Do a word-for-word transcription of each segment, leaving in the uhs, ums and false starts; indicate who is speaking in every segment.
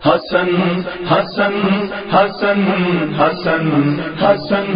Speaker 1: حسن حسن حسن حسن حسن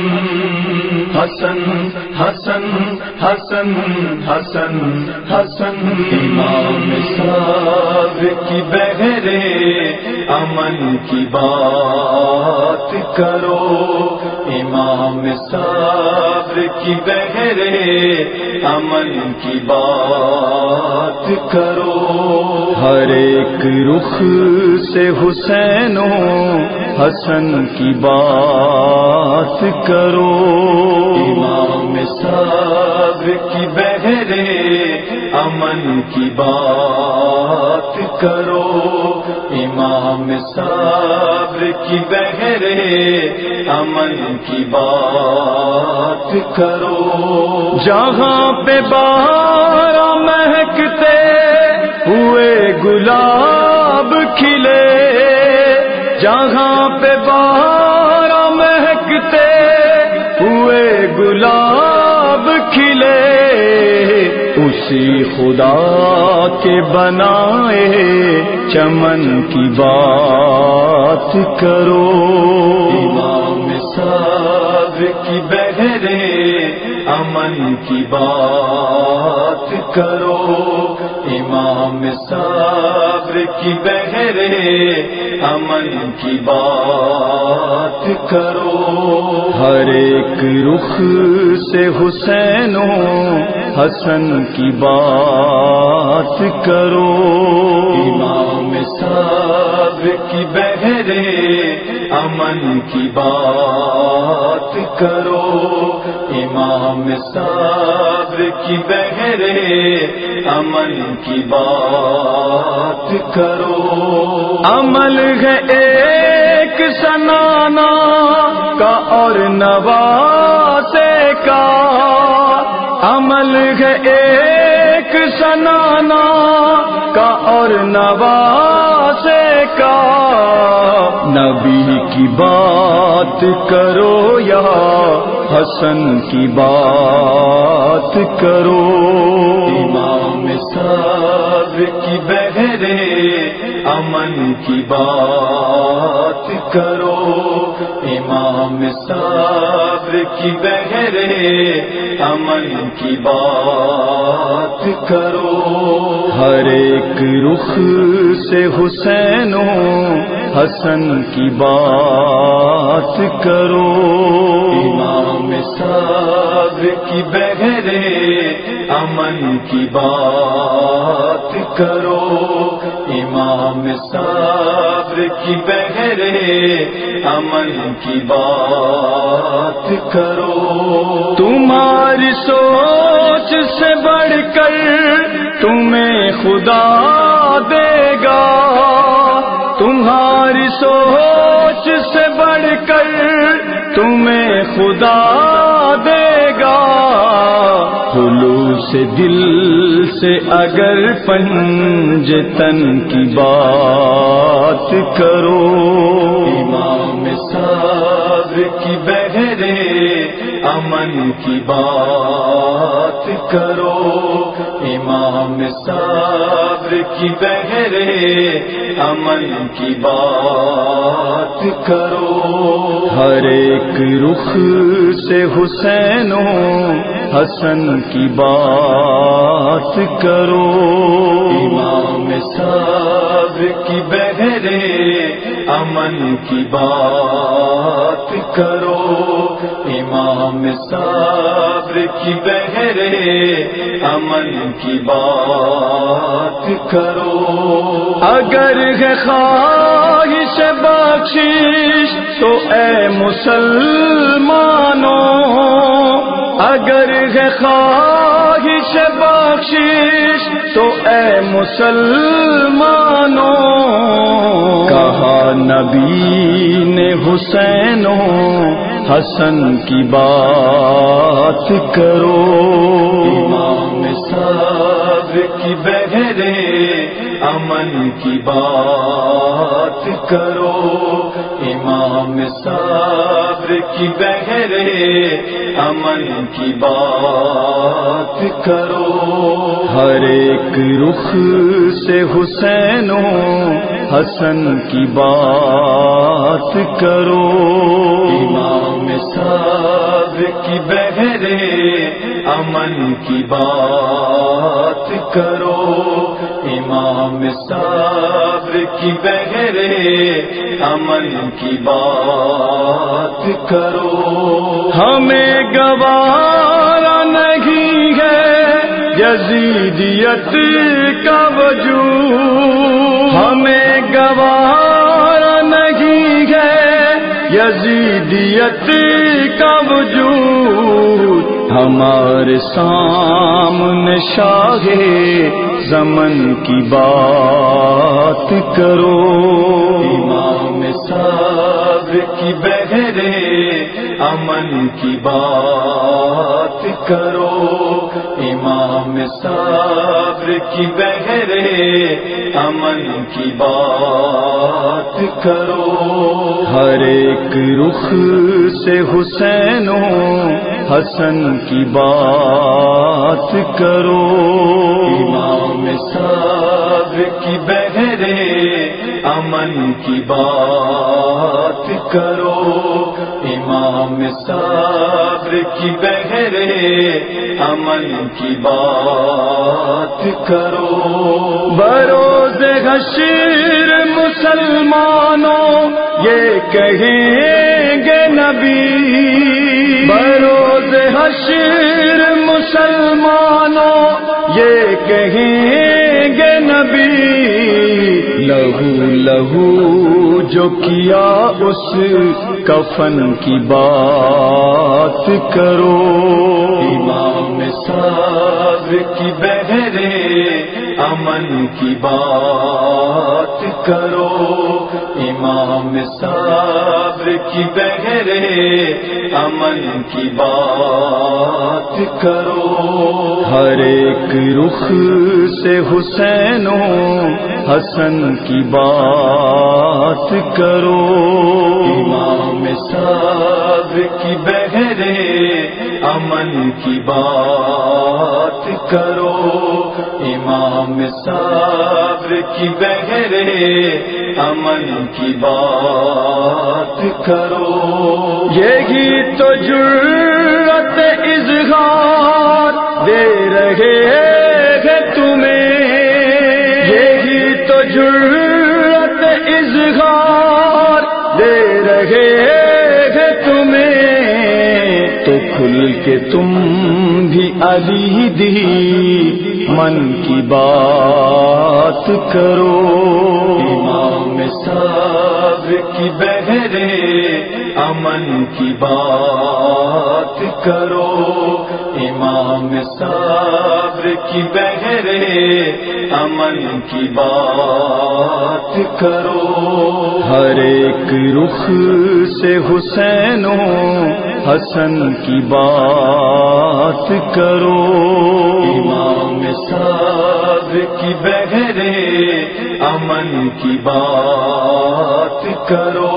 Speaker 1: حسن حسن حسن حسن حسن امام صادق کی بہرے امن کی بات کرو، امام صادق کی بہرے امن کی بات کرو، ہر ایک رخ سے حسین و حسن کی بات کرو، امام صادق کی بہرے امن کی بات کرو، امام صادق کی بہرے امن کی بات کرو، جہاں پہ بارہ مہکتے ہوئے گلاب کھلے، جہاں پہ بارہ مہکتے ہوئے گلاب کھلے، اسی خدا کے بنائے چمن کی بات کرو، امام صادق کی بہرے امن کی بات کرو، امام صادق کی بہرے امن کی بات کرو، ہر ایک رخ سے حسین و حسن کی بات کرو، امام صادق کی بہرے امن کی بات کرو، امام صادق کی بہرے امن کی بات کرو، عمل ہے ایک سنانا کا اور نواسے کا، عمل ہے ایک سنانا کا اور نواسے کا، نبی کی بات کرو یا حسن کی بات کرو، امام صادق کی بہرے امن کی بات کرو، امام صادق کی بہرے امن کی بات کرو، ہر ایک رخ سے حسین و حسن کی بات کرو، امام صادق کی بہرے امن کی بات کرو، امام صادق کی بہرے امن کی بات کرو، تمہاری سوچ سے بڑھ کر تمہیں خدا دے گا، تمہاری سوچ سے بڑھ کر تمہیں خدا دے گا، خلوص دل سے اگر پنجتن کی بات کرو، امام صادق کی بہرے امن کی بات کرو، امام صادق کی بہرے امن کی بات کرو، ہر ایک رخ سے حسین و حسن کی بات کرو، امام صادق کی بہرے امن کی بات کرو، امام صادق کی بہرے امن کی بات کرو، اگر ہے خواہش بخشش تو اے مسلمانوں، اگر ہے خواہش بخشش تو اے مسلمانوں، کہا نبی نے حسین و حسن کی بات کرو، امام صادق کی بہرے امن کی بات کرو، امام صبر کی بہرے امن کی بات کرو، ہر ایک رخ سے حسین و حسن کی بات کرو، امام صبر کی بہرے امن کی بات کرو، امام صبر کی بہرے امن کی بات کرو، ہمیں گوارا نہیں ہے یزیدیت کا وجود، ہمیں گوارا نہیں ہے یزیدیت کا وجود، ہمارے سامنے شاہ زمن کی بات کرو، امام صبر کی بہرے امن کی بات کرو، امام صبر کی بہرے امن کی بات کرو، ہر ایک رخ سے حسین و حسن کی بات کرو، امام صبر کی بہرے امن کی بات کرو، امام صبر کی بہرے امن کی بات کرو، بروز حشر مسلمانوں یہ کہیں گے نبی، بروز حشر مسلمانوں یہ کہیں گے نبی، لہو لہو جو کیا اس کفن کی بات کرو، امام صبر کی بہرے امن کی بات کرو، امام صبر کی بہرے امن کی بات کرو، ہر ایک رخ سے حسین و حسن کی بات کرو، امام صبر کی بہرے امن کی بات کرو، امام صبر کی بہرے امن کی بات کرو، یہی تو جرأت اظہار دے رہے ہیں تمہیں، یہی تو جرأت اظہار دے رہے ہیں تمہیں، تو کھل کے تم بھی علی دی من کی بات کرو، امام صبر کی بہرے امن کی بات کرو، امام صبر کی بہرے امن کی بات کرو، ہر ایک رخ سے حسین و حسن کی بات کرو، امام صبر کی بہرے امن کی بات کرو،